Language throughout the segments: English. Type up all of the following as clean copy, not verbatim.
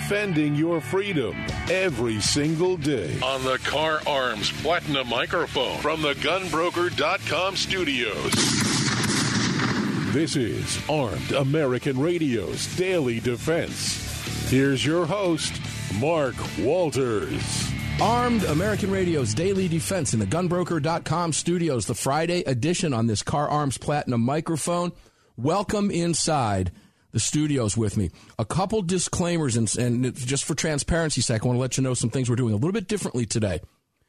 defending your freedom every single day. On the Car Arms Platinum microphone from the GunBroker.com studios. This is Armed American Radio's Daily Defense. Here's your host, Mark Walters. Armed American Radio's Daily Defense in the GunBroker.com studios, the Friday edition on this Car Arms Platinum microphone. Welcome inside the studios with me. A couple disclaimers, and just for transparency's sake, I want to let you know some things we're doing a little bit differently today.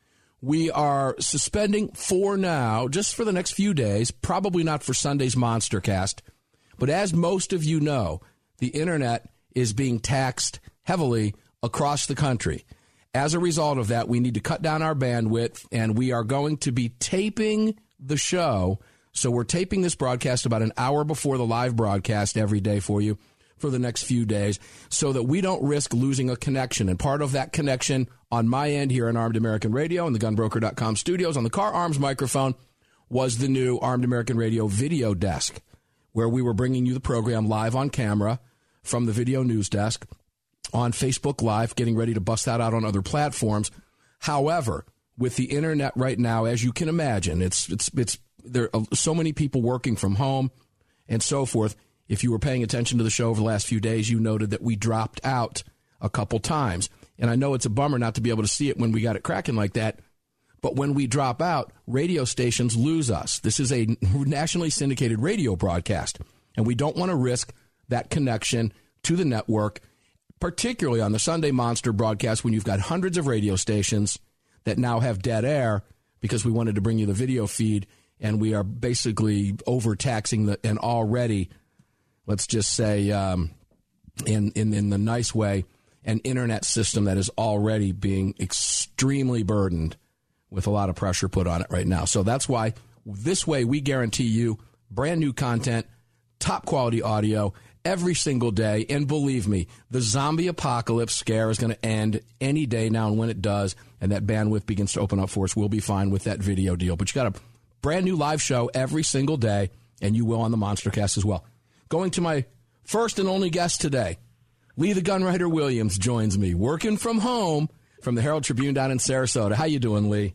We are suspending for now, just for the next few days, probably not for Sunday's Monstercast, but as most of you know, the Internet is being taxed heavily across the country. As a result of that, we need to cut down our bandwidth, and we are going to be taping the show. So we're taping this broadcast about an hour before the live broadcast every day for you for the next few days so that we don't risk losing a connection. And part of that connection on my end here on Armed American Radio and the GunBroker.com studios on the Car Arms microphone was the new Armed American Radio video desk, where we were bringing you the program live on camera from the video news desk on Facebook Live, getting ready to bust that out on other platforms. However, with the Internet right now, as you can imagine, there are so many people working from home and so forth. If you were paying attention to the show over the last few days, you noted that we dropped out a couple times. And I know it's a bummer not to be able to see it when we got it cracking like that. But when we drop out, radio stations lose us. This is a nationally syndicated radio broadcast, and we don't want to risk that connection to the network, particularly on the Sunday Monster broadcast when you've got hundreds of radio stations that now have dead air because we wanted to bring you the video feed. And we are basically overtaxing an already, let's just say, in the nice way, an Internet system that is already being extremely burdened with a lot of pressure put on it right now. So that's why this way we guarantee you brand new content, top quality audio every single day. And believe me, the zombie apocalypse scare is going to end any day now. And when it does, and that bandwidth begins to open up for us, we'll be fine with that video deal. But you got to brand new live show every single day, and you will on the Monstercast as well. Going to my first and only guest today, Lee the Gunwriter Williams joins me, working from home from the Herald Tribune down in Sarasota. How you doing, Lee?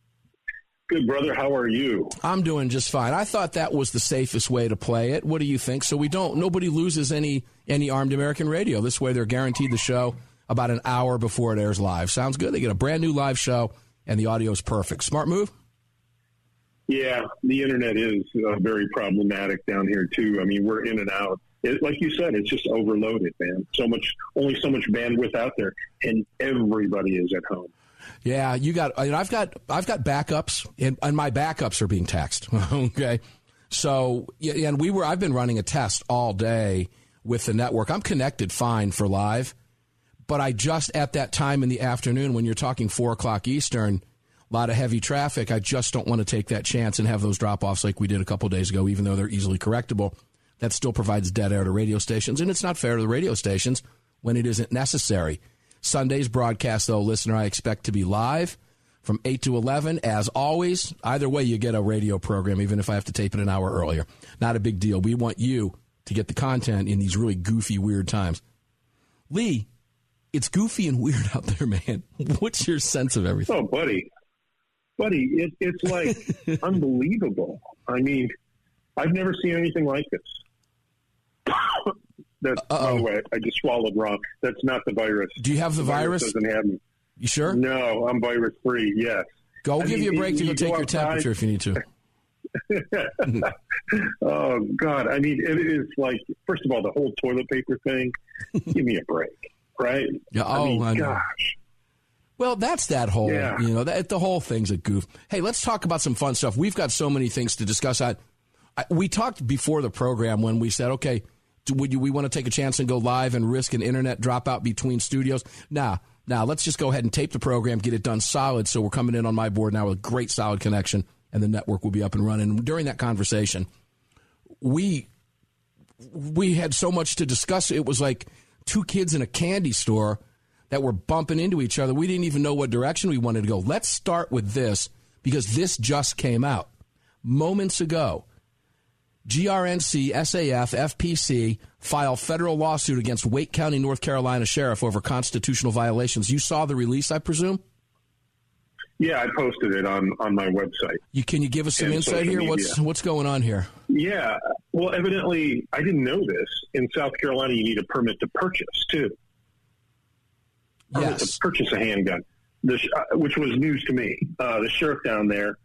Good, brother. How are you? I'm doing just fine. I thought that was the safest way to play it. What do you think? So nobody loses any Armed American Radio. This way they're guaranteed the show about an hour before it airs live. Sounds good. They get a brand new live show, and the audio is perfect. Smart move? Yeah, the Internet is very problematic down here, too. I mean, we're in and out. Like you said, it's just overloaded, man. Only so much bandwidth out there, and everybody is at home. Yeah, I've got backups, and my backups are being taxed. Okay, so and I've been running a test all day with the network. I'm connected fine for live, but I just at that time in the afternoon when you're talking 4:00 Eastern. A lot of heavy traffic. I just don't want to take that chance and have those drop-offs like we did a couple days ago, even though they're easily correctable. That still provides dead air to radio stations, and it's not fair to the radio stations when it isn't necessary. Sunday's broadcast, though, listener, I expect to be live from 8 to 11. As always, either way, you get a radio program, even if I have to tape it an hour earlier. Not a big deal. We want you to get the content in these really goofy, weird times. Lee, it's goofy and weird out there, man. What's your sense of everything? Oh, buddy, it's like unbelievable. I mean, I've never seen anything like this. By the way, I just swallowed wrong. That's not the virus. Do you have the virus? Doesn't have me. You sure? No, I'm virus free. Yes. Give you a break to go take your temperature if you need to. Oh God! I mean, it is like, first of all, the whole toilet paper thing. Give me a break, right? Yeah. Gosh. Well, that's that whole, the whole thing's a goof. Hey, let's talk about some fun stuff. We've got so many things to discuss. We talked before the program when we said, okay, we want to take a chance and go live and risk an Internet dropout between studios? Now, let's just go ahead and tape the program, get it done solid. So we're coming in on my board now with a great solid connection, and the network will be up and running. And during that conversation, we had so much to discuss. It was like two kids in a candy store that were bumping into each other. We didn't even know what direction we wanted to go. Let's start with this, because this just came out moments ago. GRNC, SAF, FPC file federal lawsuit against Wake County, North Carolina sheriff over constitutional violations. You saw the release, I presume? Yeah, I posted it on my website. Can you give us some insight here? What's going on here? Yeah. Well, evidently, I didn't know this. In South Carolina, you need a permit to purchase, too. Permit to purchase a handgun, which was news to me. The sheriff down there,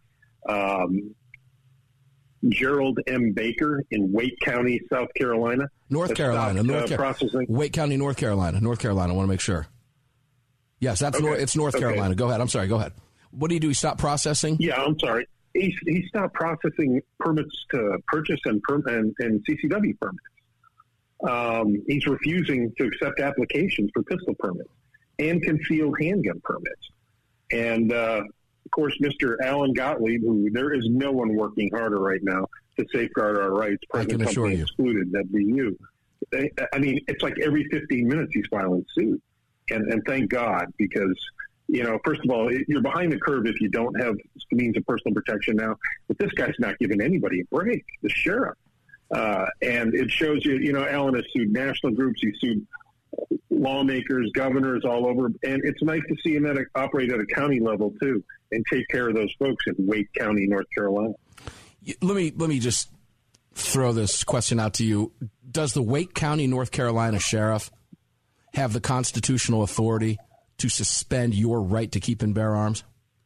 Gerald M. Baker in Wake County, South Carolina. North Carolina. Processing. Wake County, North Carolina. I want to make sure. Yes, that's okay. It's North Carolina. Go ahead. I'm sorry. Go ahead. What do you do? He stopped processing? Yeah, I'm sorry. He stopped processing permits to purchase and CCW permits. He's refusing to accept applications for pistol permits and concealed handgun permits. And, of course, Mr. Alan Gottlieb, who there is no one working harder right now to safeguard our rights, present company excluded, that'd be you. I mean, it's like every 15 minutes he's filing suit. And thank God, because, you know, first of all, you're behind the curve if you don't have means of personal protection now. But this guy's not giving anybody a break, the sheriff. And it shows you, Alan has sued national groups. He's sued lawmakers, governors all over. And it's nice to see him operate at a county level, too, and take care of those folks in Wake County, North Carolina. Let me just throw this question out to you. Does the Wake County, North Carolina sheriff have the constitutional authority to suspend your right to keep and bear arms?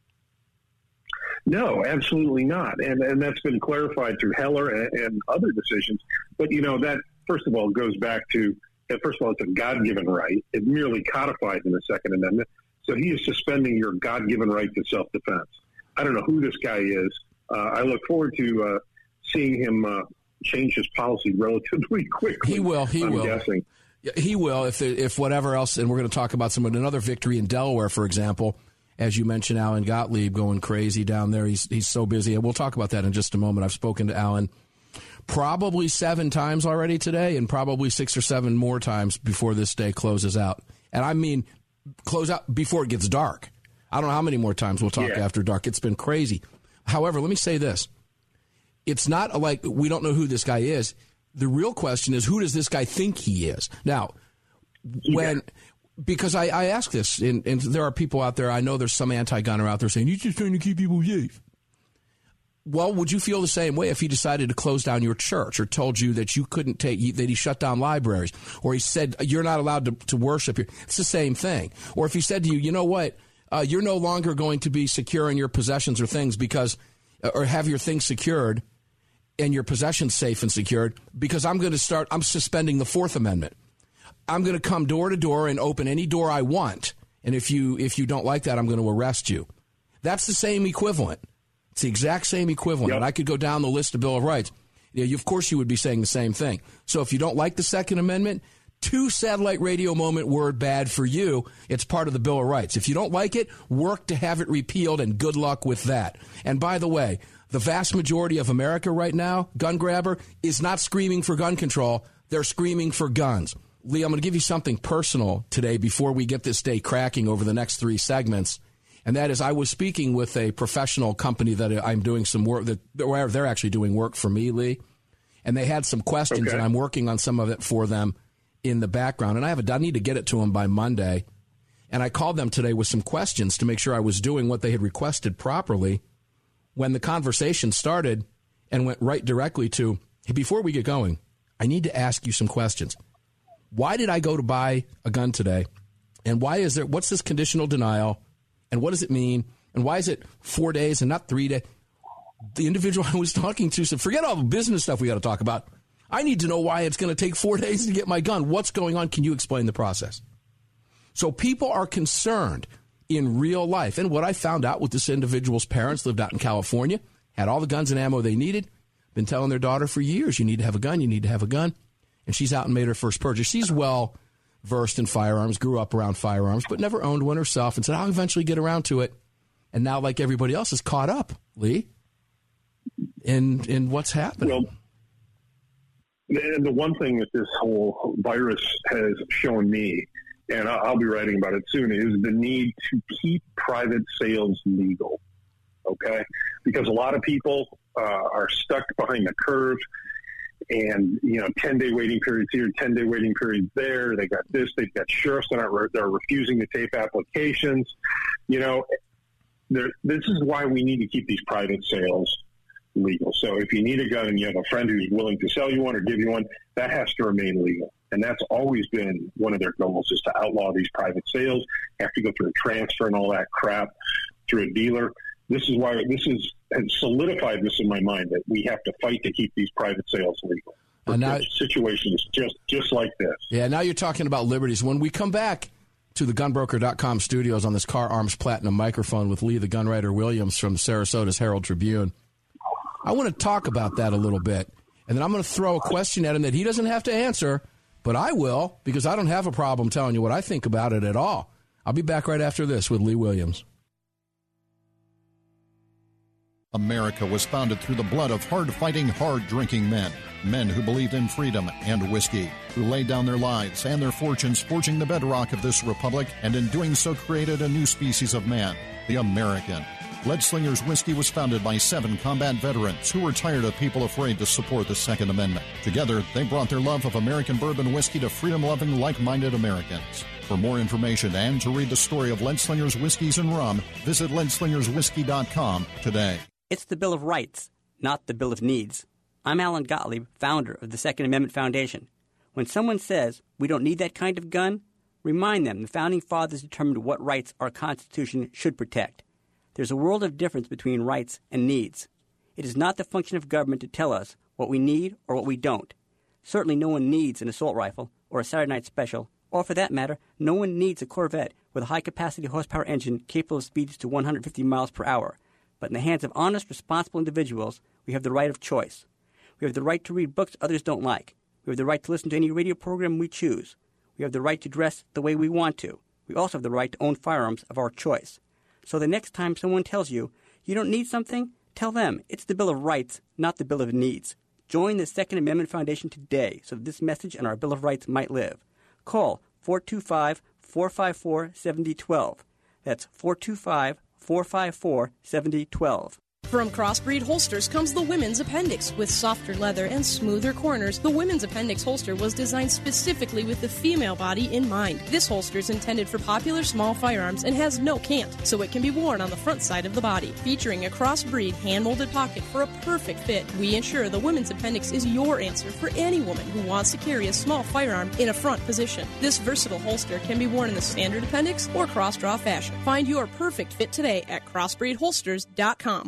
No, absolutely not. And that's been clarified through Heller and other decisions. But, that, first of all, goes back to, first of all, it's a God-given right. It merely codified in the Second Amendment. So he is suspending your God-given right to self-defense. I don't know who this guy is. I look forward to seeing him change his policy relatively quickly. He will. I'm guessing. He will if whatever else, and we're going to talk about another victory in Delaware, for example. As you mentioned, Alan Gottlieb going crazy down there. He's so busy. And we'll talk about that in just a moment. I've spoken to Alan probably 7 times already today and probably 6 or 7 more times before this day closes out. And I mean close out before it gets dark. I don't know how many more times we'll talk after dark. It's been crazy. However, let me say this. It's not like we don't know who this guy is. The real question is, who does this guy think he is? Now, because I ask this, and there are people out there, I know there's some anti-gunner out there saying, he's just trying to keep people safe. Well, would you feel the same way if he decided to close down your church or told you that you couldn't that he shut down libraries, or he said you're not allowed to worship here? It's the same thing. Or if he said to you, you know what, you're no longer going to be secure in your possessions or things or have your things secured and your possessions safe and secured because I'm suspending the Fourth Amendment. I'm going to come door to door and open any door I want. And if you don't like that, I'm going to arrest you. That's the same equivalent. It's the exact same equivalent. Yep. And I could go down the list of Bill of Rights. Of course, you would be saying the same thing. So if you don't like the Second Amendment, 2 satellite radio moment word bad for you. It's part of the Bill of Rights. If you don't like it, work to have it repealed, and good luck with that. And by the way, the vast majority of America right now, gun grabber, is not screaming for gun control. They're screaming for guns. Lee, I'm going to give you something personal today before we get this day cracking over the next 3 segments. And that is, I was speaking with a professional company that I'm doing some work, where they're actually doing work for me, Lee. And they had some questions, and I'm working on some of it for them in the background. And I need to get it to them by Monday. And I called them today with some questions to make sure I was doing what they had requested properly. When the conversation started and went right directly to, hey, before we get going, I need to ask you some questions. Why did I go to buy a gun today? And what's this conditional denial? And what does it mean? And why is it 4 days and not 3 days? The individual I was talking to said, forget all the business stuff we got to talk about. I need to know why it's going to take 4 days to get my gun. What's going on? Can you explain the process? So people are concerned in real life. And what I found out with this individual's parents, lived out in California, had all the guns and ammo they needed, been telling their daughter for years, you need to have a gun, you need to have a gun. And she's out and made her first purchase. She's well versed in firearms, grew up around firearms, but never owned one herself, and said, I'll eventually get around to it. And now, like everybody else, is caught up, Lee, in what's happening. Well, and the one thing that this whole virus has shown me, and I'll be writing about it soon, is the need to keep private sales legal, okay? Because a lot of people are stuck behind the curve. And, 10-day waiting periods here, 10-day waiting periods there. They got this. They've got sheriffs that are refusing to tape applications. This is why we need to keep these private sales legal. So if you need a gun and you have a friend who's willing to sell you one or give you one, that has to remain legal. And that's always been one of their goals, is to outlaw these private sales, have to go through a transfer and all that crap through a dealer. This is why has solidified this in my mind, that we have to fight to keep these private sales legal. And now, situations just like this. Yeah, now you're talking about liberties. When we come back to the GunBroker.com studios on this Car Arms Platinum microphone with Lee the Gunwriter Williams from Sarasota's Herald Tribune, I want to talk about that a little bit. And then I'm going to throw a question at him that he doesn't have to answer, but I will, because I don't have a problem telling you what I think about it at all. I'll be back right after this with Lee Williams. America was founded through the blood of hard-fighting, hard-drinking men. Men who believed in freedom and whiskey, who laid down their lives and their fortunes forging the bedrock of this republic, and in doing so created a new species of man, the American. Leadslinger's Whiskey was founded by 7 combat veterans who were tired of people afraid to support the Second Amendment. Together, they brought their love of American bourbon whiskey to freedom-loving, like-minded Americans. For more information and to read the story of Leadslinger's Whiskeys and Rum, visit leadslingerswhiskey.com today. It's the Bill of Rights, not the Bill of Needs. I'm Alan Gottlieb, founder of the Second Amendment Foundation. When someone says we don't need that kind of gun, remind them the Founding Fathers determined what rights our Constitution should protect. There's a world of difference between rights and needs. It is not the function of government to tell us what we need or what we don't. Certainly no one needs an assault rifle or a Saturday Night Special, or for that matter, no one needs a Corvette with a high-capacity horsepower engine capable of speeds to 150 miles per hour. But in the hands of honest, responsible individuals, we have the right of choice. We have the right to read books others don't like. We have the right to listen to any radio program we choose. We have the right to dress the way we want to. We also have the right to own firearms of our choice. So the next time someone tells you, you don't need something, tell them it's the Bill of Rights, not the Bill of Needs. Join the Second Amendment Foundation today so that this message and our Bill of Rights might live. Call 425-454-7012. That's 425-454-7012. From Crossbreed Holsters comes the Women's Appendix. With softer leather and smoother corners, the Women's Appendix holster was designed specifically with the female body in mind. This holster is intended for popular small firearms and has no cant, so it can be worn on the front side of the body. Featuring a Crossbreed hand-molded pocket for a perfect fit, we ensure the Women's Appendix is your answer for any woman who wants to carry a small firearm in a front position. This versatile holster can be worn in the standard appendix or cross-draw fashion. Find your perfect fit today at crossbreedholsters.com.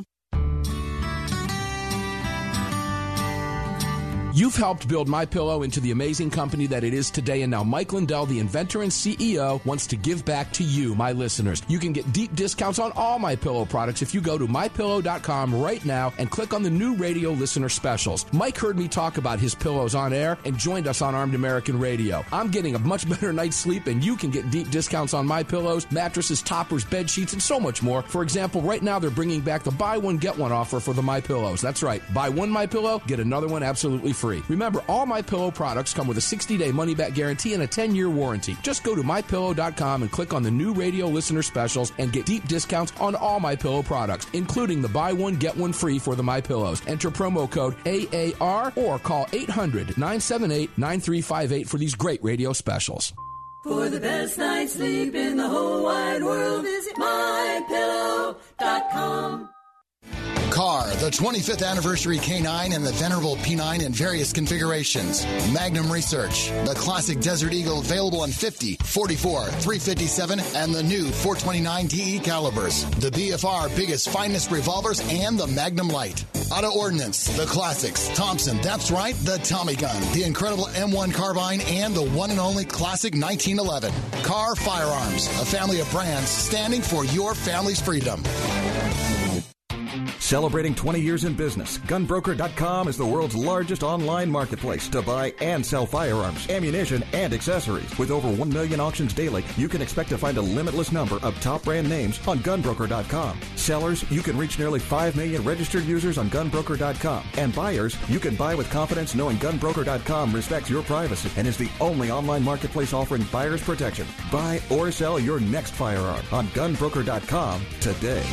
You've helped build MyPillow into the amazing company that it is today, and now Mike Lindell, the inventor and CEO, wants to give back to you, my listeners. You can get deep discounts on all MyPillow products if you go to MyPillow.com right now and click on the new radio listener specials. Mike heard me talk about his pillows on air and joined us on Armed American Radio. I'm getting a much better night's sleep, and you can get deep discounts on MyPillows, mattresses, toppers, bed sheets, and so much more. For example, right now they're bringing back the buy one, get one offer for the MyPillows. That's right. Buy one MyPillow, get another one absolutely free. Remember, all MyPillow products come with a 60-day money-back guarantee and a 10-year warranty. Just go to MyPillow.com and click on the new radio listener specials and get deep discounts on all MyPillow products, including the buy one, get one free for the MyPillows. Enter promo code AAR or call 800-978-9358 for these great radio specials. For the best night's sleep in the whole wide world, visit MyPillow.com. Car, the 25th anniversary K9 and the venerable P9 in various configurations. Magnum Research, the classic Desert Eagle available in 50, 44, 357, and the new 429 DE calibers. The BFR biggest, finest revolvers and the Magnum Light. Auto Ordnance, the classics. Thompson, that's right, the Tommy gun, the incredible M1 carbine, and the one and only classic 1911. Car Firearms, a family of brands standing for your family's freedom. Celebrating 20 years in business, GunBroker.com is the world's largest online marketplace to buy and sell firearms, ammunition, and accessories. With over 1 million auctions daily, you can expect to find a limitless number of top brand names on GunBroker.com. Sellers, you can reach nearly 5 million registered users on GunBroker.com. And buyers, you can buy with confidence knowing GunBroker.com respects your privacy and is the only online marketplace offering buyers protection. Buy or sell your next firearm on GunBroker.com today.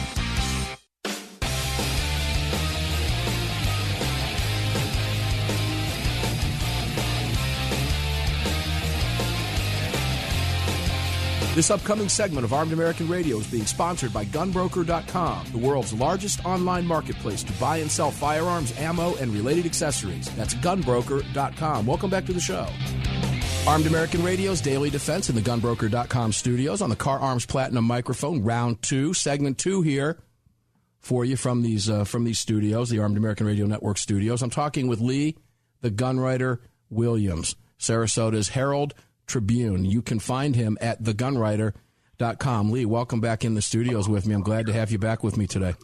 This upcoming segment of Armed American Radio is being sponsored by GunBroker.com, the world's largest online marketplace to buy and sell firearms, ammo, and related accessories. That's GunBroker.com. Welcome back to the show. Armed American Radio's Daily Defense in the GunBroker.com studios on the Car Arms Platinum microphone. Round 2, segment 2 here for you from these studios, the Armed American Radio Network studios. I'm talking with Lee, the Gunwriter Williams, Sarasota's Herald Tribune. You can find him at thegunwriter.com. Lee, welcome back in the studios with me. I'm glad to have you back with me today.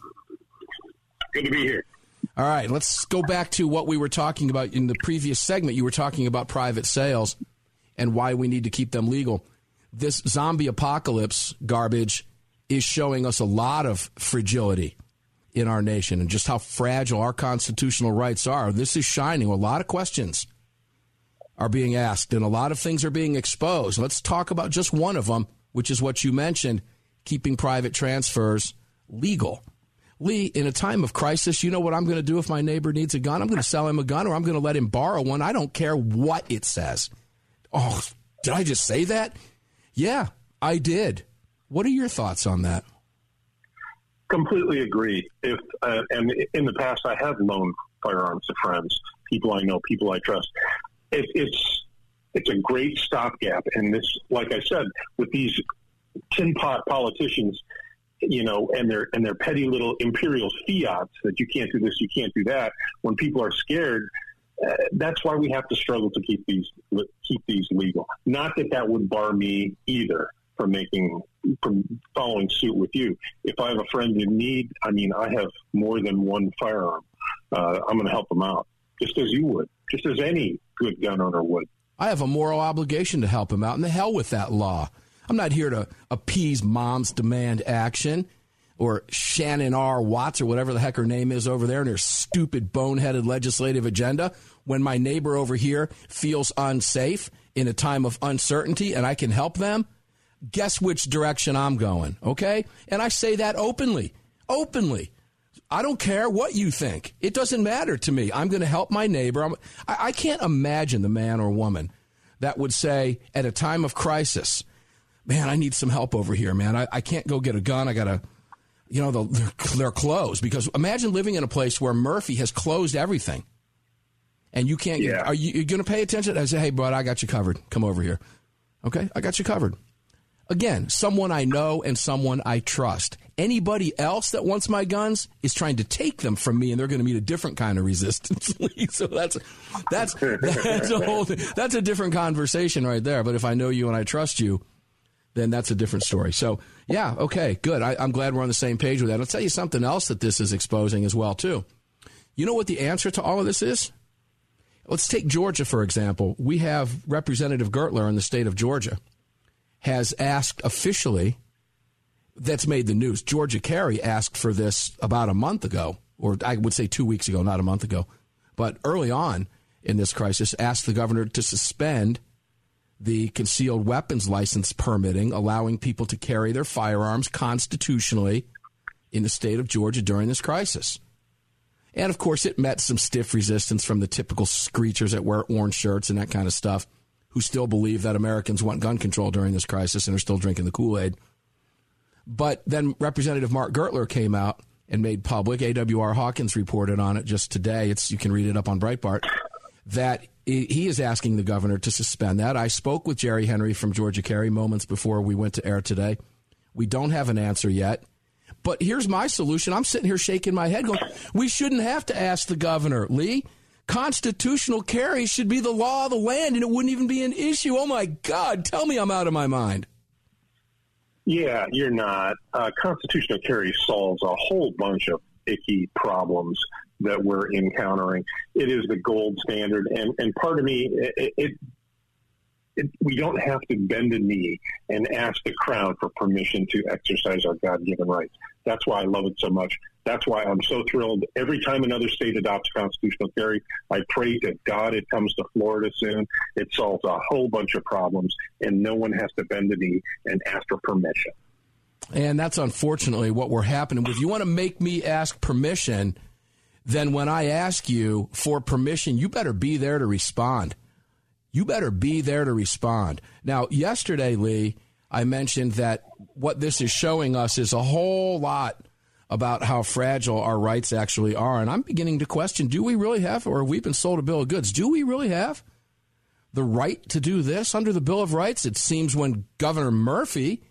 Good to be here. All right, let's go back to what we were talking about in the previous segment. You were talking about private sales and why we need to keep them legal. This zombie apocalypse garbage is showing us a lot of fragility in our nation and just how fragile our constitutional rights are. This is shining. A lot of questions are being asked, and a lot of things are being exposed. Let's talk about just one of them, which is what you mentioned, keeping private transfers legal. Lee, in a time of crisis, you know what I'm going to do if my neighbor needs a gun? I'm going to sell him a gun, or I'm going to let him borrow one. I don't care what it says. Oh, did I just say that? Yeah, I did. What are your thoughts on that? Completely agree. And in the past, I have loaned firearms to friends, people I know, people I trust. It's a great stopgap, and this, like I said, with these tin pot politicians, you know, and their petty little imperial fiats that you can't do this, you can't do that. When people are scared, that's why we have to struggle to keep these legal. Not that would bar me either from following suit with you. If I have a friend in need, I mean, I have more than one firearm. I'm going to help them out, just as you would, just as any good gun owner would. I have a moral obligation to help him out, and the hell with that law. I'm not here to appease Moms Demand Action or Shannon R. Watts or whatever the heck her name is over there and her stupid, boneheaded legislative agenda. When my neighbor over here feels unsafe in a time of uncertainty and I can help them, guess which direction I'm going, okay? And I say that openly. I don't care what you think. It doesn't matter to me. I'm going to help my neighbor. I can't imagine the man or woman that would say at a time of crisis, man, I need some help over here, man. I can't go get a gun. I got to, you know, they're closed. Because imagine living in a place where Murphy has closed everything. And you can't get, are you going to pay attention? I say, hey, bud, I got you covered. Come over here. Okay, I got you covered. Again, someone I know and someone I trust. Anybody else that wants my guns is trying to take them from me, and they're going to meet a different kind of resistance. So that's a whole thing. That's a different conversation right there. But if I know you and I trust you, then that's a different story. So, yeah, okay, good. I'm glad we're on the same page with that. I'll tell you something else that this is exposing as well, too. You know what the answer to all of this is? Let's take Georgia, for example. We have Representative Gertler in the state of Georgia has asked officially, that's made the news. Georgia Carey asked for this about a month ago, or I would say 2 weeks ago, not a month ago. But early on in this crisis, asked the governor to suspend the concealed weapons license permitting, allowing people to carry their firearms constitutionally in the state of Georgia during this crisis. And, of course, it met some stiff resistance from the typical screechers that wear orange shirts and that kind of stuff, who still believe that Americans want gun control during this crisis and are still drinking the Kool-Aid. But then Representative Mark Gertler came out and made public, AWR Hawkins reported on it just today, you can read it up on Breitbart, that he is asking the governor to suspend that. I spoke with Jerry Henry from Georgia Carey moments before we went to air today. We don't have an answer yet. But here's my solution. I'm sitting here shaking my head going, we shouldn't have to ask the governor, Lee. Constitutional carry should be the law of the land, and it wouldn't even be an issue. Oh, my God. Tell me I'm out of my mind. Yeah, you're not. Constitutional carry solves a whole bunch of icky problems that we're encountering. It is the gold standard. And part of me, we don't have to bend a knee and ask the crowd for permission to exercise our God-given rights. That's why I love it so much. That's why I'm so thrilled. Every time another state adopts constitutional carry, I pray to God it comes to Florida soon. It solves a whole bunch of problems, and no one has to bend a knee and ask for permission. And that's unfortunately what we're happening. If you want to make me ask permission, then when I ask you for permission, you better be there to respond. You better be there to respond. Now, yesterday, Lee, I mentioned that what this is showing us is a whole lot about how fragile our rights actually are. And I'm beginning to question, do we really have, or have we been sold a bill of goods? Do we really have the right to do this under the Bill of Rights? It seems when Governor Murphy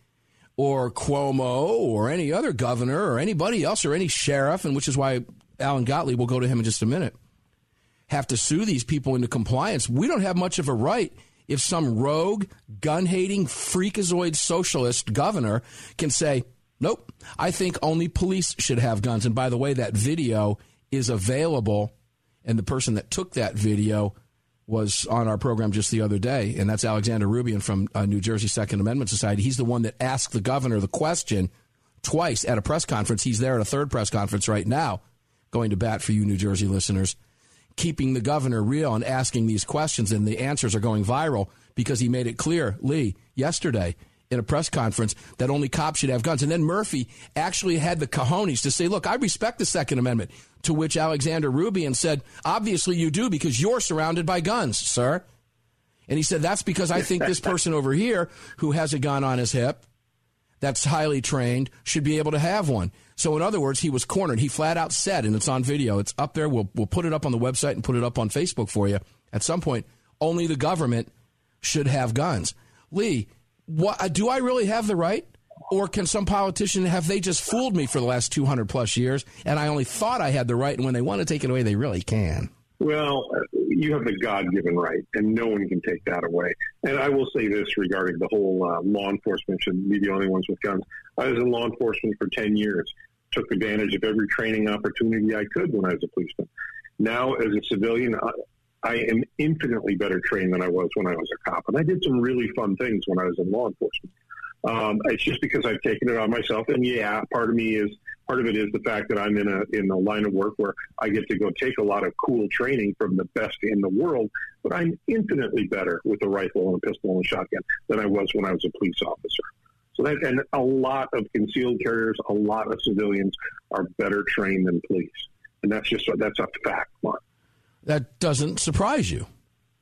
or Cuomo or any other governor or anybody else or any sheriff, and which is why Alan Gottlieb, will go to him in just a minute, have to sue these people into compliance. We don't have much of a right if some rogue, gun-hating, freakazoid socialist governor can say, nope, I think only police should have guns. And by the way, that video is available, and the person that took that video was on our program just the other day, and that's Alexander Rubian from New Jersey Second Amendment Society. He's the one that asked the governor the question twice at a press conference. He's there at a third press conference right now, going to bat for you New Jersey listeners, keeping the governor real and asking these questions, and the answers are going viral because he made it clear, Lee, yesterday in a press conference that only cops should have guns. And then Murphy actually had the cojones to say, look, I respect the Second Amendment, to which Alexander Rubian said, obviously you do because you're surrounded by guns, sir. And he said, that's because I think this person over here who has a gun on his hip that's highly trained should be able to have one. So in other words, he was cornered. He flat out said, and it's on video, it's up there, we'll put it up on the website and put it up on Facebook for you at some point, only the government should have guns. Lee, do I really have the right? Or can some politician, have they just fooled me for the last 200 plus years, and I only thought I had the right, and when they want to take it away, they really can? Well, you have the God-given right, and no one can take that away. And I will say this regarding the whole law enforcement shouldn't be the only ones with guns. I was in law enforcement for 10 years, took advantage of every training opportunity I could when I was a policeman. Now, as a civilian, I am infinitely better trained than I was when I was a cop. And I did some really fun things when I was in law enforcement. It's just because I've taken it on myself. And yeah, part of it is the fact that I'm in a line of work where I get to go take a lot of cool training from the best in the world, but I'm infinitely better with a rifle and a pistol and a shotgun than I was when I was a police officer. So that, and a lot of concealed carriers, a lot of civilians are better trained than police. And that's a fact, Mark. That doesn't surprise you.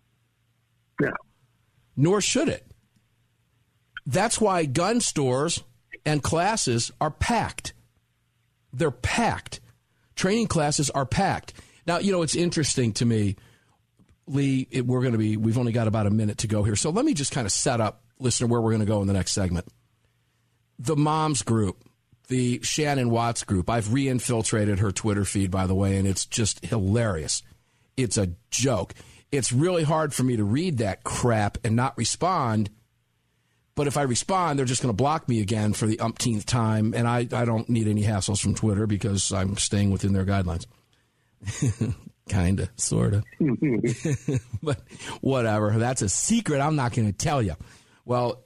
No. Nor should it. That's why gun stores and classes are packed. They're packed. Training classes are packed. Now, it's interesting to me, Lee, we've only got about a minute to go here. So let me just kind of set up, listener, where we're going to go in the next segment. The Moms group, the Shannon Watts group, I've re-infiltrated her Twitter feed, by the way, and it's just hilarious. It's a joke. It's really hard for me to read that crap and not respond. But if I respond, they're just going to block me again for the umpteenth time. And I don't need any hassles from Twitter because I'm staying within their guidelines. Kind of, sort of. But whatever. That's a secret I'm not going to tell you. Well,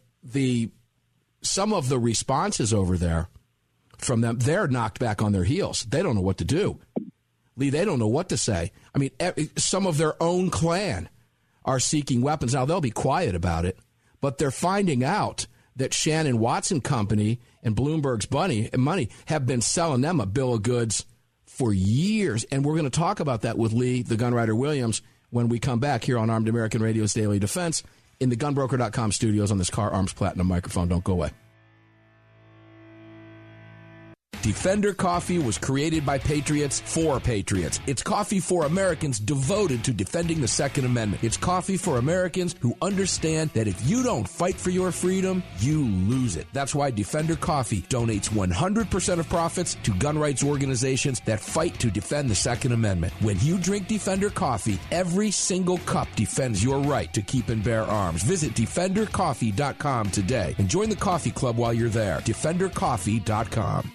some of the responses over there from them, they're knocked back on their heels. They don't know what to do. Lee, they don't know what to say. I mean, some of their own clan are seeking weapons. Now, they'll be quiet about it, but they're finding out that Shannon Watts and Company and Bloomberg's money have been selling them a bill of goods for years. And we're going to talk about that with Lee, the Gunwriter Williams, when we come back here on Armed American Radio's Daily Defense in the gunbroker.com studios on this Car Arms Platinum microphone. Don't go away. Defender Coffee was created by patriots for patriots. It's coffee for Americans devoted to defending the Second Amendment. It's coffee for Americans who understand that if you don't fight for your freedom, you lose it. That's why Defender Coffee donates 100% of profits to gun rights organizations that fight to defend the Second Amendment. When you drink Defender Coffee, every single cup defends your right to keep and bear arms. Visit DefenderCoffee.com today and join the coffee club while you're there. DefenderCoffee.com.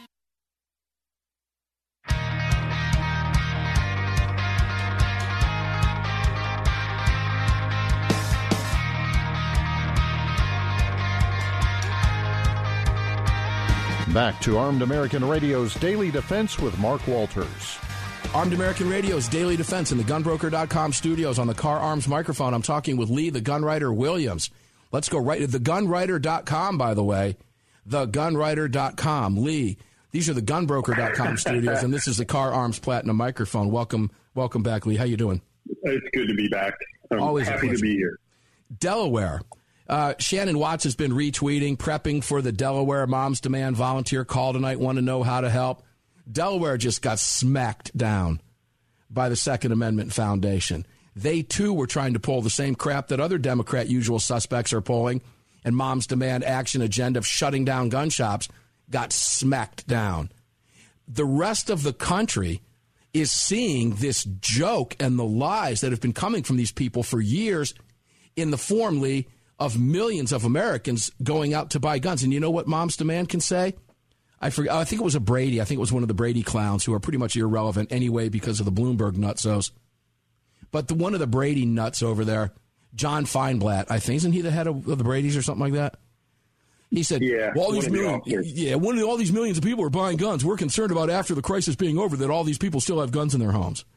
Back to Armed American Radio's Daily Defense with Mark Walters. Armed American Radio's Daily Defense in the gunbroker.com studios on the Car Arms microphone. I'm talking with Lee, the Gunwriter Williams. Let's go right to thegunwriter.com, by the way. Thegunwriter.com. Lee, these are the gunbroker.com studios, and this is the Car Arms Platinum microphone. Welcome back, Lee. How you doing? It's good to be back. I'm always happy to be here. Delaware. Shannon Watts has been retweeting, prepping for the Delaware Moms Demand volunteer call tonight, want to know how to help. Delaware just got smacked down by the Second Amendment Foundation. They, too, were trying to pull the same crap that other Democrat usual suspects are pulling, and Moms Demand action agenda of shutting down gun shops got smacked down. The rest of the country is seeing this joke and the lies that have been coming from these people for years in the form, Lee, of millions of Americans going out to buy guns. And you know what Moms Demand can say? I forget. I think it was a Brady. I think it was one of the Brady clowns who are pretty much irrelevant anyway because of the Bloomberg nutsos. But one of the Brady nuts over there, John Feinblatt, I think, isn't he the head of the Bradys or something like that? He said, all these millions of people are buying guns. We're concerned about after the crisis being over that all these people still have guns in their homes.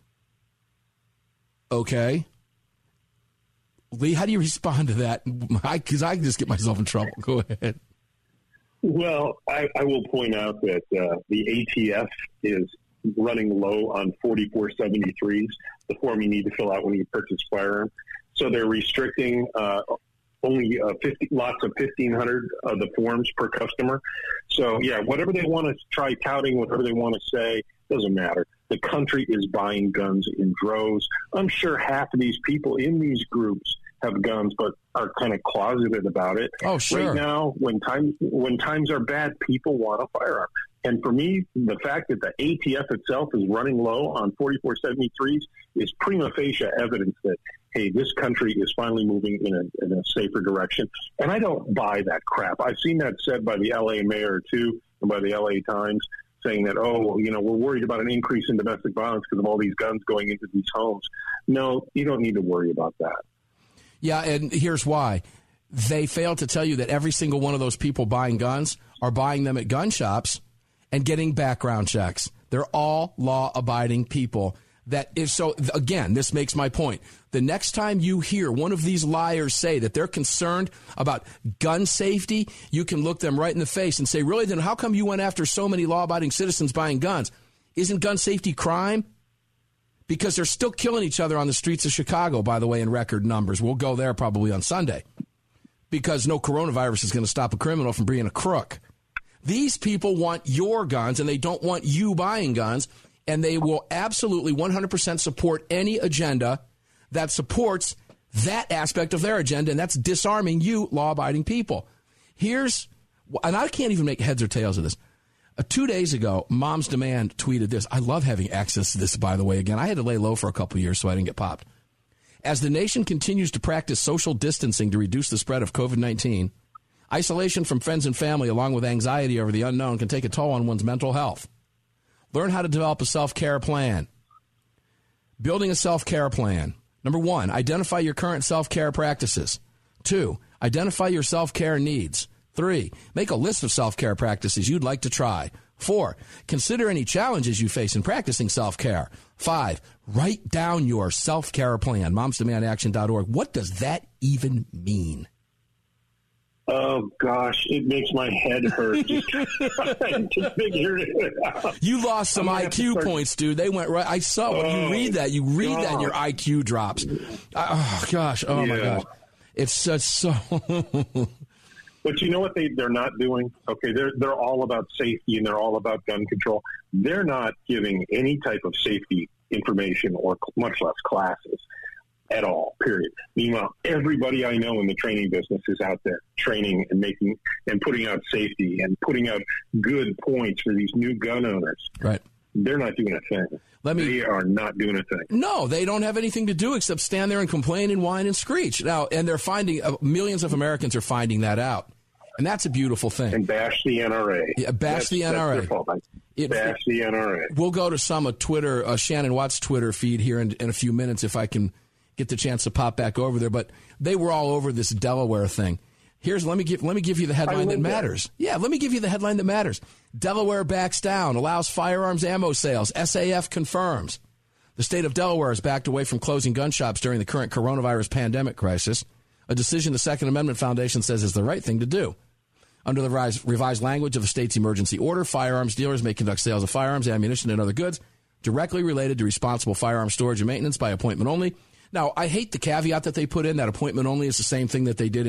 Okay. Lee, how do you respond to that? Because I just get myself in trouble. Go ahead. Well, I will point out that the ATF is running low on 4473s, the form you need to fill out when you purchase a firearm. So they're restricting only lots of 1,500 of the forms per customer. So, yeah, whatever they want to try touting, whatever they want to say, doesn't matter. The country is buying guns in droves. I'm sure half of these people in these groups have guns, but are kind of closeted about it. Oh, sure. Right now, when times are bad, people want a firearm. And for me, the fact that the ATF itself is running low on 4473s is prima facie evidence that, hey, this country is finally moving in a safer direction. And I don't buy that crap. I've seen that said by the LA mayor, too, and by the LA Times, saying that, we're worried about an increase in domestic violence because of all these guns going into these homes. No, you don't need to worry about that. Yeah, and here's why. They fail to tell you that every single one of those people buying guns are buying them at gun shops and getting background checks. They're all law-abiding people. That is so. Again, this makes my point. The next time you hear one of these liars say that they're concerned about gun safety, you can look them right in the face and say, really, then how come you went after so many law-abiding citizens buying guns? Isn't gun safety crime? Because they're still killing each other on the streets of Chicago, by the way, in record numbers. We'll go there probably on Sunday. Because no coronavirus is going to stop a criminal from being a crook. These people want your guns, and they don't want you buying guns, and they will absolutely 100% support any agenda that supports that aspect of their agenda, and that's disarming you, law-abiding people. And I can't even make heads or tails of this. 2 days ago, Moms Demand tweeted this. I love having access to this, by the way. Again, I had to lay low for a couple of years so I didn't get popped. As the nation continues to practice social distancing to reduce the spread of COVID-19, isolation from friends and family, along with anxiety over the unknown, can take a toll on one's mental health. Learn how to develop a self-care plan. Building a self-care plan. Number 1, identify your current self-care practices. 2, identify your self-care needs. 3, make a list of self-care practices you'd like to try. 4, consider any challenges you face in practicing self-care. 5, write down your self-care plan. MomsDemandAction.org. What does that even mean? Oh, gosh, it makes my head hurt just trying to figure it out. You lost some IQ points, dude. They went right. I saw when you read that. You read that and your IQ drops. Oh, gosh. Oh, my gosh. It's such so... But you know what they're not doing? Okay, they're all about safety and they're all about gun control. They're not giving any type of safety information or much less classes at all, period. Meanwhile, everybody I know in the training business is out there training and making and putting out safety and putting out good points for these new gun owners. Right. They're not doing a thing. They are not doing a thing. No, they don't have anything to do except stand there and complain and whine and screech. Now, and they're finding millions of Americans are finding that out, and that's a beautiful thing. And bash the NRA. Yeah, bash the NRA. That's their fault. Bash the NRA. We'll go to some Twitter, Shannon Watts' Twitter feed here in a few minutes if I can get the chance to pop back over there. But they were all over this Delaware thing. Let me give you the headline that matters. Yeah, let me give you the headline that matters. Delaware backs down, allows firearms ammo sales. SAF confirms. The state of Delaware has backed away from closing gun shops during the current coronavirus pandemic crisis, a decision the Second Amendment Foundation says is the right thing to do. Under the revised language of the state's emergency order, firearms dealers may conduct sales of firearms, ammunition, and other goods directly related to responsible firearm storage and maintenance by appointment only. Now, I hate the caveat that they put in that appointment only is the same thing that they did in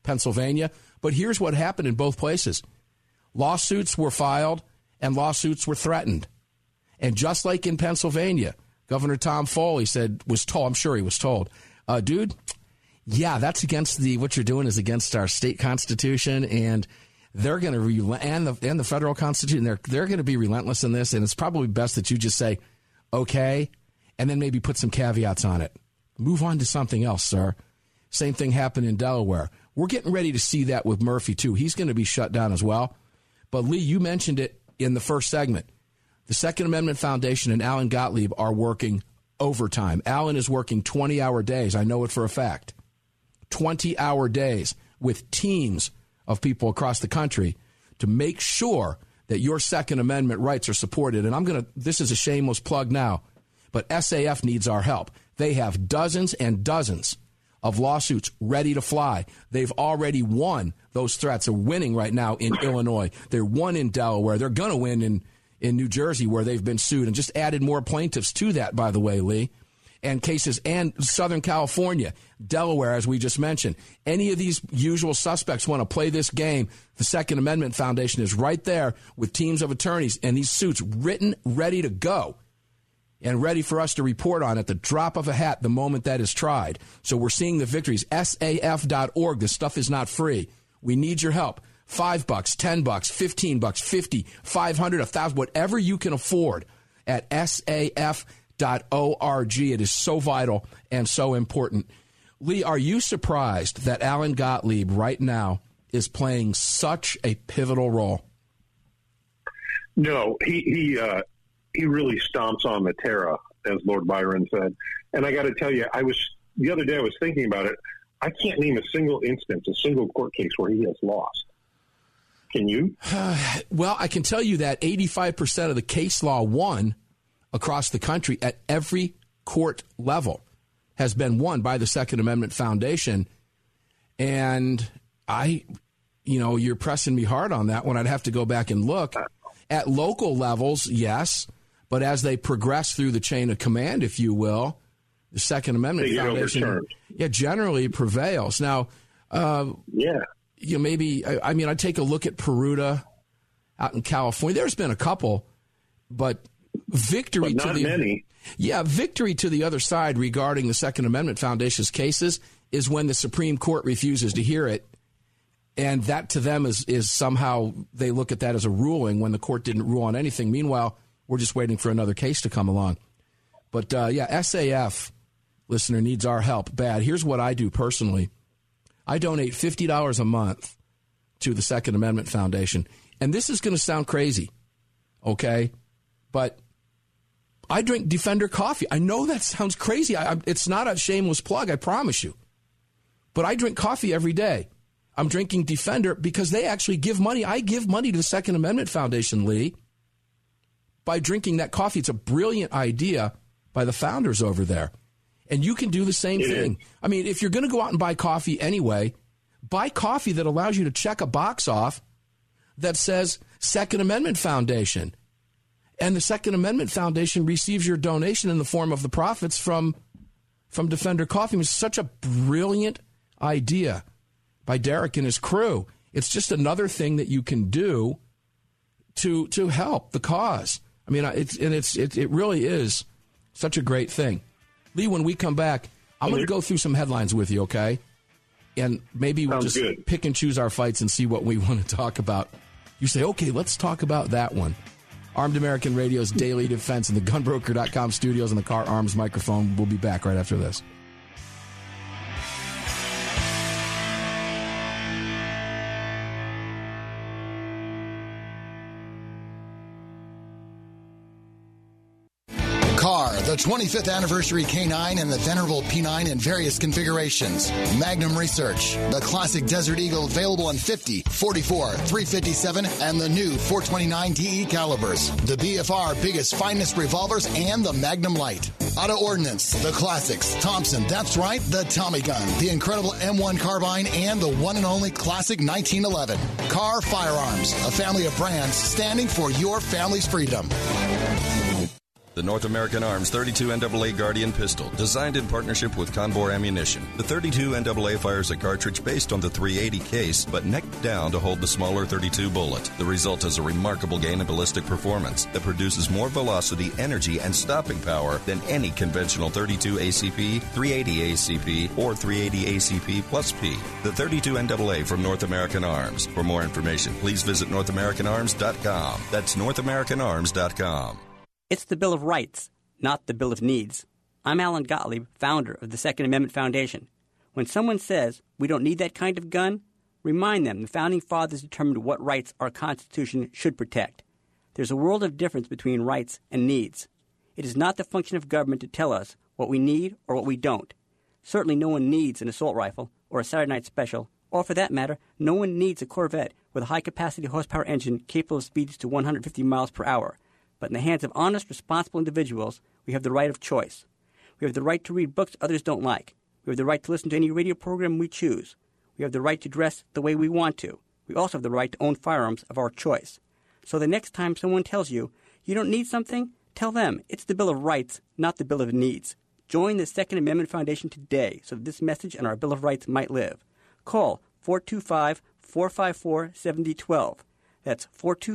Pennsylvania. But here's what happened in both places. Lawsuits were filed and lawsuits were threatened. And just like in Pennsylvania, Governor Tom Foley was told, I'm sure he was told, dude, yeah, that's against what you're doing is against our state constitution, and they're going to and the federal constitution, they're going to be relentless in this, and it's probably best that you just say, okay, and then maybe put some caveats on it. Move on to something else, sir. Same thing happened in Delaware. We're getting ready to see that with Murphy, too. He's going to be shut down as well. But, Lee, you mentioned it in the first segment. The Second Amendment Foundation and Alan Gottlieb are working overtime. Alan is working 20-hour days. I know it for a fact. 20-hour days with teams of people across the country to make sure that your Second Amendment rights are supported. And this is a shameless plug now, but SAF needs our help. They have dozens and dozens of lawsuits ready to fly. They've already won those threats. They're winning right now in Illinois. They're won in Delaware. They're going to win in New Jersey where they've been sued, and just added more plaintiffs to that, by the way, Lee, and cases, and Southern California, Delaware, as we just mentioned. Any of these usual suspects want to play this game, the Second Amendment Foundation is right there with teams of attorneys and these suits written, ready to go, and ready for us to report on at the drop of a hat the moment that is tried. So we're seeing the victories. SAF.org. This stuff is not free. We need your help. $5, $10, $15, $50, $500, $1,000, whatever you can afford at SAF.org. It is so vital and so important. Lee, are you surprised that Alan Gottlieb right now is playing such a pivotal role? No, he really stomps on the terra, as Lord Byron said. And I got to tell you, the other day I was thinking about it. I can't name a single instance, a single court case where he has lost. Can you? Well, I can tell you that 85% of the case law won across the country at every court level has been won by the Second Amendment Foundation. And you're pressing me hard on that one. I'd have to go back and look. At local levels, yes. But as they progress through the chain of command, if you will, the Second Amendment Foundation generally prevails. Now, maybe, I take a look at Peruta out in California. There's been a couple, but victory but not many. Yeah, victory to the other side regarding the Second Amendment Foundation's cases is when the Supreme Court refuses to hear it. And that to them is somehow they look at that as a ruling when the court didn't rule on anything. Meanwhile, we're just waiting for another case to come along. But, SAF, listener, needs our help bad. Here's what I do personally. I donate $50 a month to the Second Amendment Foundation. And this is going to sound crazy, okay? But I drink Defender coffee. I know that sounds crazy. It's not a shameless plug, I promise you. But I drink coffee every day. I'm drinking Defender because they actually give money. I give money to the Second Amendment Foundation, Lee, by drinking that coffee. It's a brilliant idea by the founders over there. And you can do the same thing. I mean, if you're going to go out and buy coffee anyway, buy coffee that allows you to check a box off that says Second Amendment Foundation. And the Second Amendment Foundation receives your donation in the form of the profits from Defender Coffee. It's such a brilliant idea by Derek and his crew. It's just another thing that you can do to help the cause. I mean, it really is such a great thing. Lee, when we come back, I'm going to go through some headlines with you, okay? And maybe we'll just pick and choose our fights and see what we want to talk about. You say, okay, let's talk about that one. Armed American Radio's Daily Defense in the GunBroker.com studios and the Car Arms microphone. We'll be back right after this. The 25th anniversary K9 and the venerable P9 in various configurations. Magnum Research, the classic Desert Eagle available in 50, 44, 357, and the new 429 DE calibers. The BFR biggest, finest revolvers and the Magnum Light. Auto Ordnance, the classics. Thompson, that's right, the Tommy gun. The incredible M1 carbine and the one and only classic 1911. Car Firearms, a family of brands standing for your family's freedom. The North American Arms 32 NAA Guardian pistol, designed in partnership with Conbor Ammunition. The 32 NAA fires a cartridge based on the .380 case, but neck down to hold the smaller .32 bullet. The result is a remarkable gain in ballistic performance that produces more velocity, energy, and stopping power than any conventional .32 ACP, .380 ACP, or .380 ACP plus P. The 32 NAA from North American Arms. For more information, please visit NorthAmericanArms.com. That's NorthAmericanArms.com. It's the Bill of Rights, not the Bill of Needs. I'm Alan Gottlieb, founder of the Second Amendment Foundation. When someone says we don't need that kind of gun, remind them the Founding Fathers determined what rights our Constitution should protect. There's a world of difference between rights and needs. It is not the function of government to tell us what we need or what we don't. Certainly no one needs an assault rifle or a Saturday Night Special, or for that matter, no one needs a Corvette with a high-capacity horsepower engine capable of speeds to 150 miles per hour. But in the hands of honest, responsible individuals, we have the right of choice. We have the right to read books others don't like. We have the right to listen to any radio program we choose. We have the right to dress the way we want to. We also have the right to own firearms of our choice. So the next time someone tells you, you don't need something, tell them it's the Bill of Rights, not the Bill of Needs. Join the Second Amendment Foundation today so that this message and our Bill of Rights might live. Call 425-454-7012. That's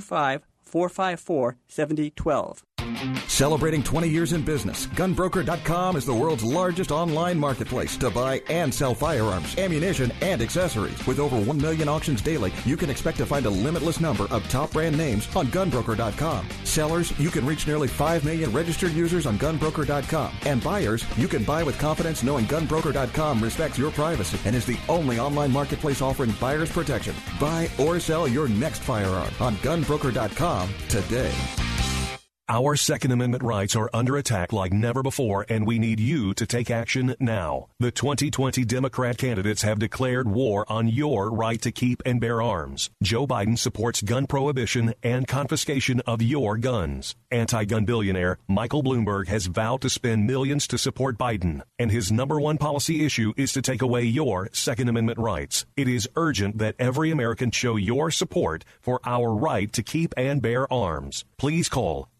425-454-7012. Celebrating 20 years in business, GunBroker.com is the world's largest online marketplace to buy and sell firearms, ammunition, and accessories. With over 1 million auctions daily, you can expect to find a limitless number of top brand names on GunBroker.com. Sellers, you can reach nearly 5 million registered users on GunBroker.com. And buyers, you can buy with confidence knowing GunBroker.com respects your privacy and is the only online marketplace offering buyers protection. Buy or sell your next firearm on GunBroker.com today. Our Second Amendment rights are under attack like never before, and we need you to take action now. The 2020 Democrat candidates have declared war on your right to keep and bear arms. Joe Biden supports gun prohibition and confiscation of your guns. Anti-gun billionaire Michael Bloomberg has vowed to spend millions to support Biden, and his number one policy issue is to take away your Second Amendment rights. It is urgent that every American show your support for our right to keep and bear arms. Please call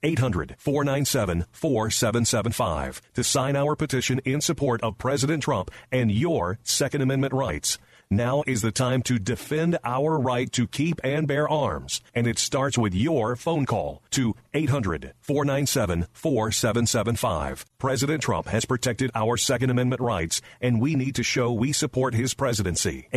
800-497-4775 to sign our petition in support of President Trump and your Second Amendment rights. Now is the time to defend our right to keep and bear arms, and it starts with your phone call to 800-497-4775. President Trump has protected our Second Amendment rights, and we need to show we support his presidency.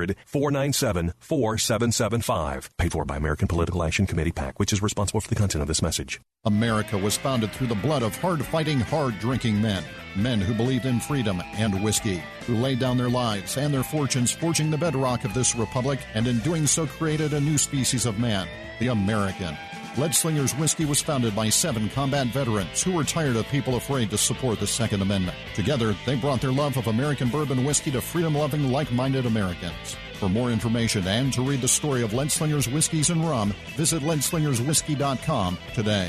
800-497-4775. Paid for by American Political Action Committee, PAC, which is responsible for the content of this message. America was founded through the blood of hard-fighting, hard-drinking men. Men who believed in freedom and whiskey, who laid down their lives and their fortunes forging the bedrock of this republic, and in doing so created a new species of man, the American. Leadslinger's Whiskey was founded by 7 combat veterans who were tired of people afraid to support the Second Amendment. Together, they brought their love of American bourbon whiskey to freedom-loving, like-minded Americans. For more information and to read the story of Leadslinger's Whiskeys and Rum, visit leadslingerswhiskey.com today.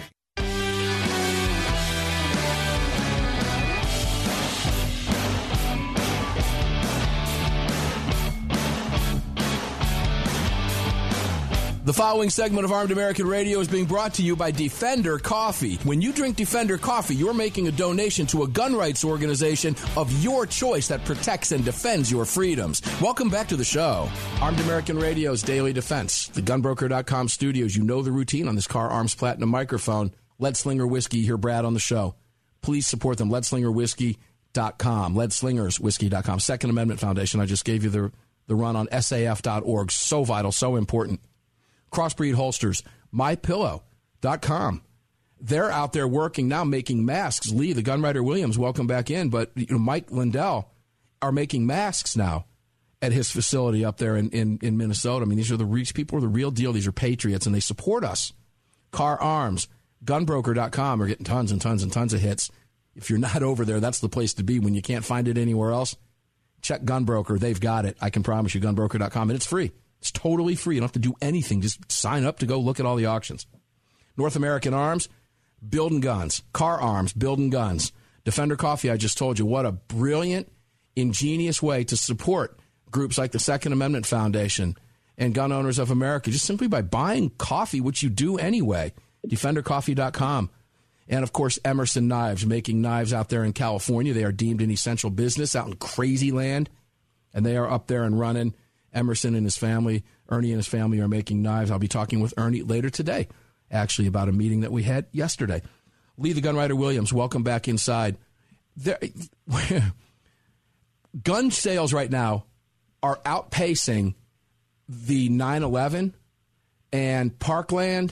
The following segment of Armed American Radio is being brought to you by Defender Coffee. When you drink Defender Coffee, you're making a donation to a gun rights organization of your choice that protects and defends your freedoms. Welcome back to the show. Armed American Radio's Daily Defense. The GunBroker.com studios. You know the routine on this Car Arms Platinum microphone. Leadslinger Whiskey. Hear Brad on the show. Please support them. Leadslingerwhiskey.com. Leadslingerswhiskey.com. Second Amendment Foundation. I just gave you the run on SAF.org. So vital, so important. Crossbreed Holsters, MyPillow.com. They're out there working now, making masks. Lee, the Gunwriter Williams, welcome back in. But Mike Lindell are making masks now at his facility up there in Minnesota. I mean, these people are the real deal. These are patriots, and they support us. Car Arms, Gunbroker.com are getting tons and tons and tons of hits. If you're not over there, that's the place to be when you can't find it anywhere else. Check Gunbroker. They've got it. I can promise you, Gunbroker.com. And it's free. It's totally free. You don't have to do anything. Just sign up to go look at all the auctions. North American Arms, building guns. Car Arms, building guns. Defender Coffee, I just told you, what a brilliant, ingenious way to support groups like the Second Amendment Foundation and Gun Owners of America, just simply by buying coffee, which you do anyway. DefenderCoffee.com. And, of course, Emerson Knives, making knives out there in California. They are deemed an essential business out in crazy land, and they are up there and running. Emerson and his family, Ernie and his family are making knives. I'll be talking with Ernie later today, actually, about a meeting that we had yesterday. Lee the Gunwriter Williams, welcome back inside. Gun sales right now are outpacing the 9/11 and Parkland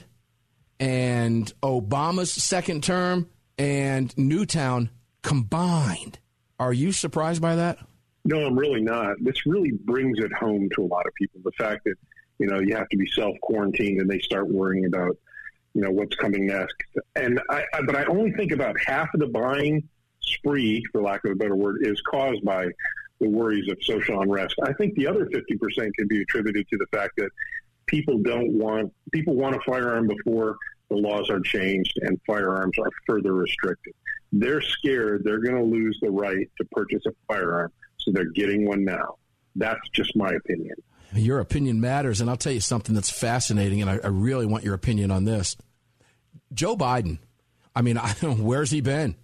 and Obama's second term and Newtown combined. Are you surprised by that? No, I'm really not. This really brings it home to a lot of people. The fact that, you have to be self-quarantined and they start worrying about, what's coming next. And but I only think about half of the buying spree, for lack of a better word, is caused by the worries of social unrest. I think the other 50% can be attributed to the fact that people want a firearm before the laws are changed and firearms are further restricted. They're scared they're going to lose the right to purchase a firearm, so they're getting one now. That's just my opinion. Your opinion matters, and I'll tell you something that's fascinating, and I really want your opinion on this. Joe Biden, where's he been?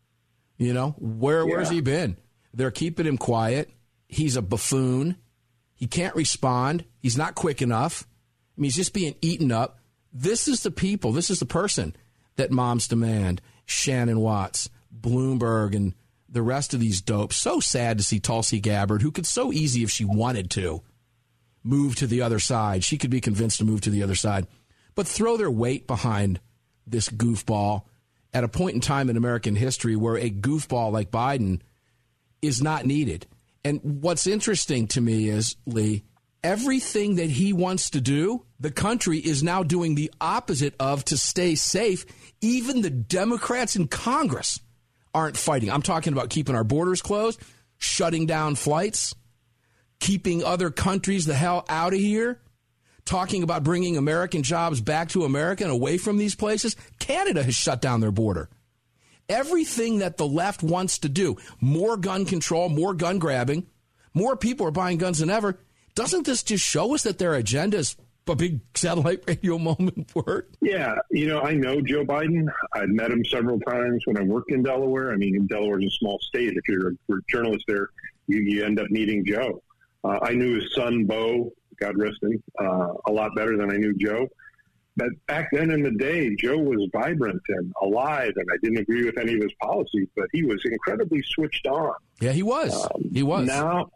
Where's he been? They're keeping him quiet. He's a buffoon. He can't respond. He's not quick enough. He's just being eaten up. This is the people, this is the person that Moms Demand, Shannon Watts, Bloomberg, and the rest of these dopes. So sad to see Tulsi Gabbard, who could so easy, if she wanted to, move to the other side. She could be convinced to move to the other side. But throw their weight behind this goofball at a point in time in American history where a goofball like Biden is not needed. And what's interesting to me is, Lee, everything that he wants to do, the country is now doing the opposite of to stay safe. Even the Democrats in Congress aren't fighting. I'm talking about keeping our borders closed, shutting down flights, keeping other countries the hell out of here, talking about bringing American jobs back to America and away from these places. Canada has shut down their border. Everything that the left wants to do, more gun control, more gun grabbing, more people are buying guns than ever. Doesn't this just show us that their agenda is a big satellite radio moment for it? Yeah. I know Joe Biden. I've met him several times when I worked in Delaware. Delaware is a small state. If you're a journalist there, you end up meeting Joe. I knew his son, Bo, God rest him, a lot better than I knew Joe. But back then in the day, Joe was vibrant and alive, and I didn't agree with any of his policies, but he was incredibly switched on. Yeah, he was. He was. Now,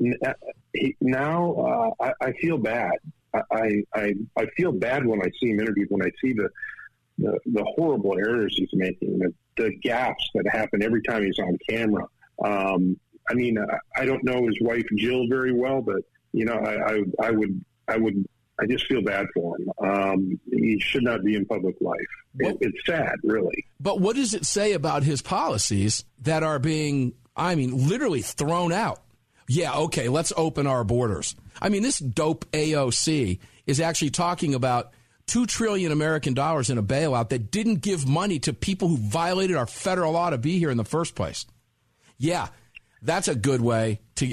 I feel bad. I feel bad when I see him interviewed, when I see the horrible errors he's making, the gaps that happen every time he's on camera. I don't know his wife Jill very well, but I just feel bad for him. He should not be in public life. It's sad, really. But what does it say about his policies that are being, literally thrown out? Yeah, okay, let's open our borders. This dope AOC is actually talking about $2 trillion American dollars in a bailout that didn't give money to people who violated our federal law to be here in the first place. Yeah, that's a good way to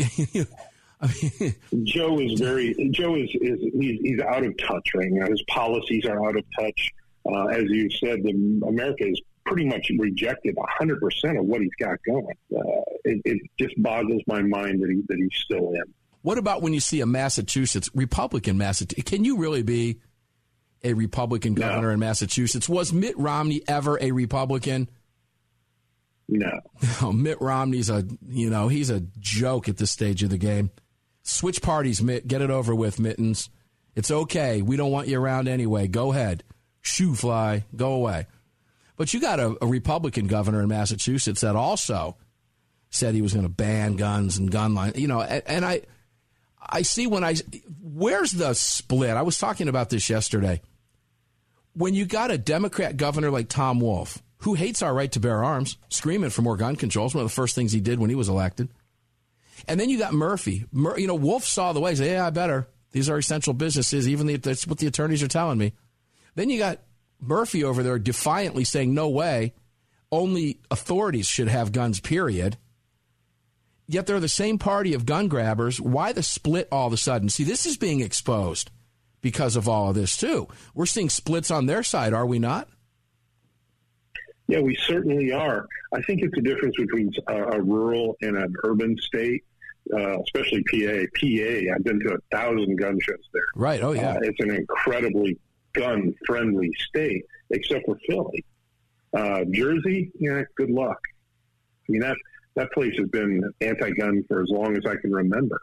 Joe is he's out of touch right now. His policies are out of touch. As you said, America is pretty much rejected 100% of what he's got going. It just boggles my mind that he's still in. What about when you see a Republican Massachusetts? Can you really be a Republican governor in Massachusetts? Was Mitt Romney ever a Republican? No. Mitt Romney's he's a joke at this stage of the game. Switch parties, Mitt. Get it over with, Mittens. It's okay. We don't want you around anyway. Go ahead. Shoo fly. Go away. But you got a Republican governor in Massachusetts that also said he was going to ban guns and gun lines. And I see where's the split? I was talking about this yesterday. When you got a Democrat governor like Tom Wolf, who hates our right to bear arms, screaming for more gun control, it's one of the first things he did when he was elected. And then you got Murphy. Wolf saw the way. He said, yeah, I better. These are essential businesses, even if that's what the attorneys are telling me. Then you got Murphy over there defiantly saying, no way, only authorities should have guns, period. Yet they're the same party of gun grabbers. Why the split all of a sudden? See, this is being exposed because of all of this, too. We're seeing splits on their side, are we not? Yeah, we certainly are. I think it's a difference between a rural and an urban state, especially PA. PA, I've been to 1,000 gun shows there. Right, oh yeah. It's an incredibly gun-friendly state, except for Philly. Jersey, yeah, good luck. I mean, that place has been anti-gun for as long as I can remember.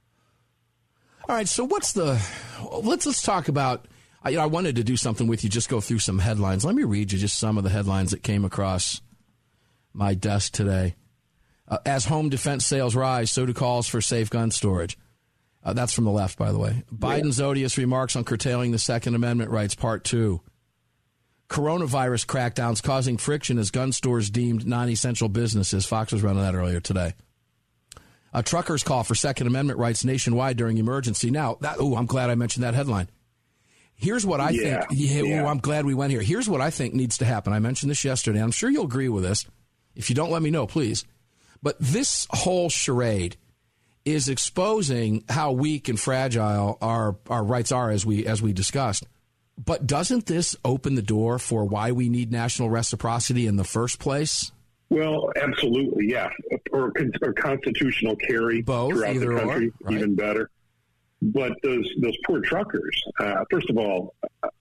All right, so let's talk about, I wanted to do something with you, just go through some headlines. Let me read you just some of the headlines that came across my desk today. As home defense sales rise, so do calls for safe gun storage. That's from the left, by the way. Biden's odious remarks on curtailing the Second Amendment rights, Part 2. Coronavirus crackdowns causing friction as gun stores deemed non-essential businesses. Fox was running that earlier today. Truckers call for Second Amendment rights nationwide during emergency. Now, I'm glad I mentioned that headline. Here's what I think. Yeah. I'm glad we went here. Here's what I think needs to happen. I mentioned this yesterday. I'm sure you'll agree with this. If you don't, let me know, please. But this whole charade is exposing how weak and fragile our rights are, as we discussed. But doesn't this open the door for why we need national reciprocity in the first place? Well, absolutely, yeah. Or constitutional carry both, throughout the country, right. Even better. But those poor truckers, first of all,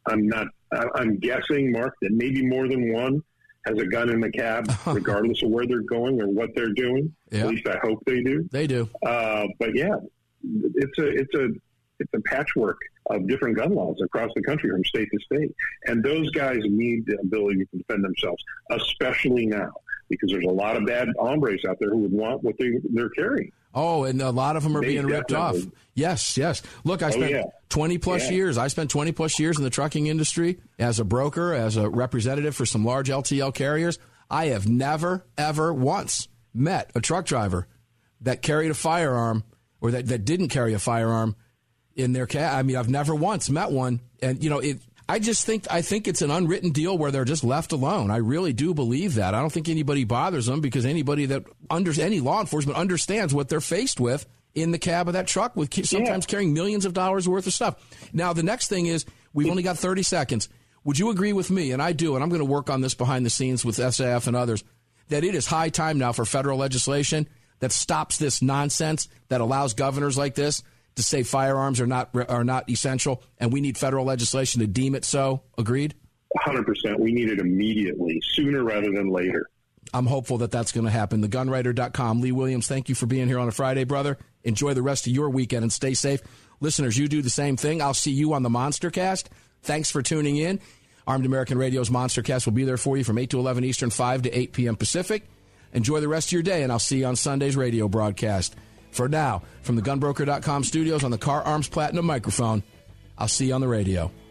I'm guessing, Mark, that maybe more than one has a gun in the cab, regardless of where they're going or what they're doing. Yeah. At least I hope they do. They do. But yeah, it's a patchwork of different gun laws across the country from state to state. And those guys need the ability to defend themselves, especially now, because there's a lot of bad hombres out there who would want what they're carrying. Oh, and a lot of them are being ripped off. Yes. Look, I spent 20-plus years. I spent 20-plus years in the trucking industry as a broker, as a representative for some large LTL carriers. I have never, ever once met a truck driver that carried a firearm or that didn't carry a firearm in their cab. I mean, I've never once met one. And, I think it's an unwritten deal where they're just left alone. I really do believe that. I don't think anybody bothers them because anybody that any law enforcement understands what they're faced with in the cab of that truck with sometimes carrying millions of dollars worth of stuff. Now, the next thing is we've only got 30 seconds. Would you agree with me, and I do, and I'm going to work on this behind the scenes with SAF and others, that it is high time now for federal legislation that stops this nonsense that allows governors like this to say firearms are not essential, and we need federal legislation to deem it so. Agreed? 100%. We need it immediately, sooner rather than later. I'm hopeful that that's going to happen. TheGunWriter.com. Lee Williams, thank you for being here on a Friday, brother. Enjoy the rest of your weekend and stay safe. Listeners, you do the same thing. I'll see you on the Monstercast. Thanks for tuning in. Armed American Radio's Monstercast will be there for you from 8 to 11 Eastern, 5 to 8 p.m. Pacific. Enjoy the rest of your day, and I'll see you on Sunday's radio broadcast. For now, from the GunBroker.com studios on the Car Arms Platinum microphone, I'll see you on the radio.